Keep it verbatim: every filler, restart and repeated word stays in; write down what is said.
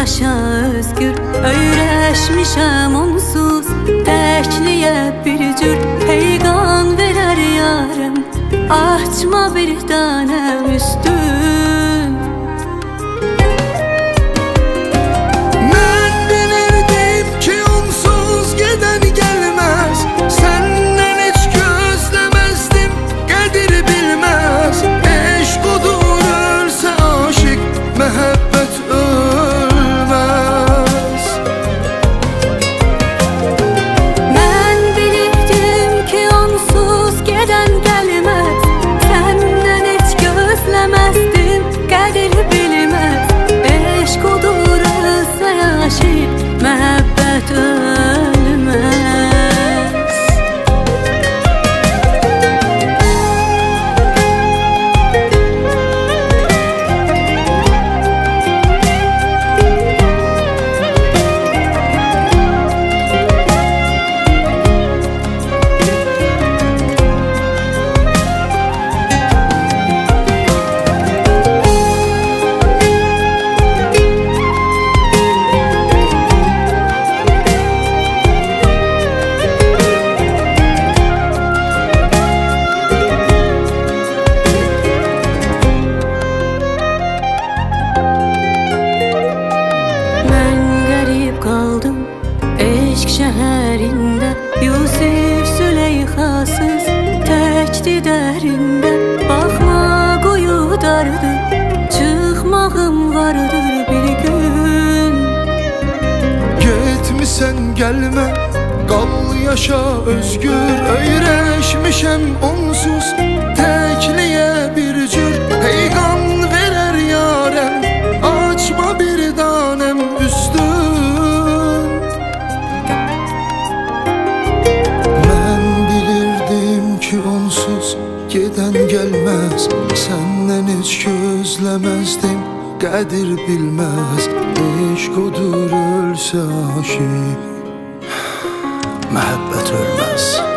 yaşa özgür. Öyrəşmişəm onsuz təkliyə bir cür. Peyğan verər yarəm, açma bir dənəm üstün. Mən bilirdim ki onsuz gedən gəlməz, səndən heç gözləməzdim, qədir bilməz. Eşq odur ölsə aşiq, məhəbbət ölməz. Mən bilirdim ki onsuz gedən gəlməz, səndən heç gözləməzdim, qədir bilməz. Eşq odur ölsə aşiq, məhəbbət ölməz. Qaldım eşq şəhərində, Yusif Süleyxasız təkdi dərində. Baxma qoyu dardır, çıxmağım vardır bir gün. Getmisən gəlmə, qal yaşa özgür. Öyrəşmişəm onsuz təkliyə bir cür. Peyğan verər yarəm, açma bir danəm üstün. Ki onsuz gedən gəlməz, səndən heç gözləməzdim, qədir bilməz. Eşq odur ölsə aşiq, məhəbbət ölməz.